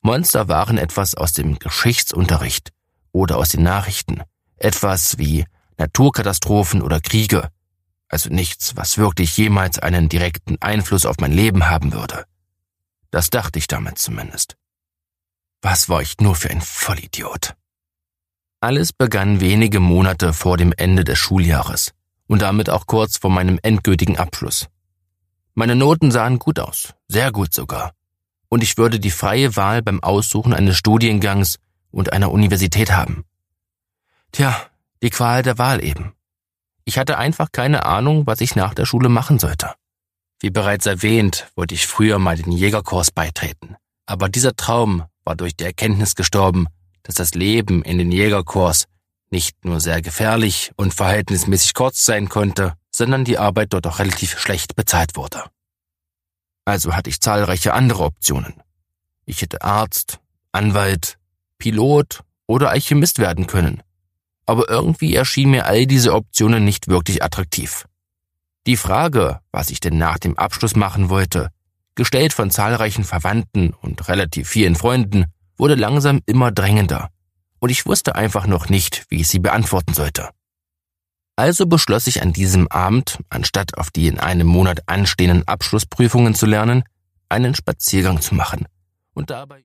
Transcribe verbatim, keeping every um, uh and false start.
Monster waren etwas aus dem Geschichtsunterricht oder aus den Nachrichten, etwas wie Naturkatastrophen oder Kriege, also nichts, was wirklich jemals einen direkten Einfluss auf mein Leben haben würde. Das dachte ich damit zumindest. Was war ich nur für ein Vollidiot? Alles begann wenige Monate vor dem Ende des Schuljahres und damit auch kurz vor meinem endgültigen Abschluss. Meine Noten sahen gut aus, sehr gut sogar, und ich würde die freie Wahl beim Aussuchen eines Studiengangs und einer Universität haben. Tja, die Qual der Wahl eben. Ich hatte einfach keine Ahnung, was ich nach der Schule machen sollte. Wie bereits erwähnt, wollte ich früher mal den Jägerkurs beitreten, aber dieser Traum war durch die Erkenntnis gestorben, dass das Leben in den Jägerkurs nicht nur sehr gefährlich und verhältnismäßig kurz sein konnte, sondern die Arbeit dort auch relativ schlecht bezahlt wurde. Also hatte ich zahlreiche andere Optionen. Ich hätte Arzt, Anwalt, Pilot oder Alchemist werden können. Aber irgendwie erschienen mir all diese Optionen nicht wirklich attraktiv. Die Frage, was ich denn nach dem Abschluss machen wollte, gestellt von zahlreichen Verwandten und relativ vielen Freunden, wurde langsam immer drängender. Und ich wusste einfach noch nicht, wie ich sie beantworten sollte. Also beschloss ich an diesem Abend, anstatt auf die in einem Monat anstehenden Abschlussprüfungen zu lernen, einen Spaziergang zu machen und dabei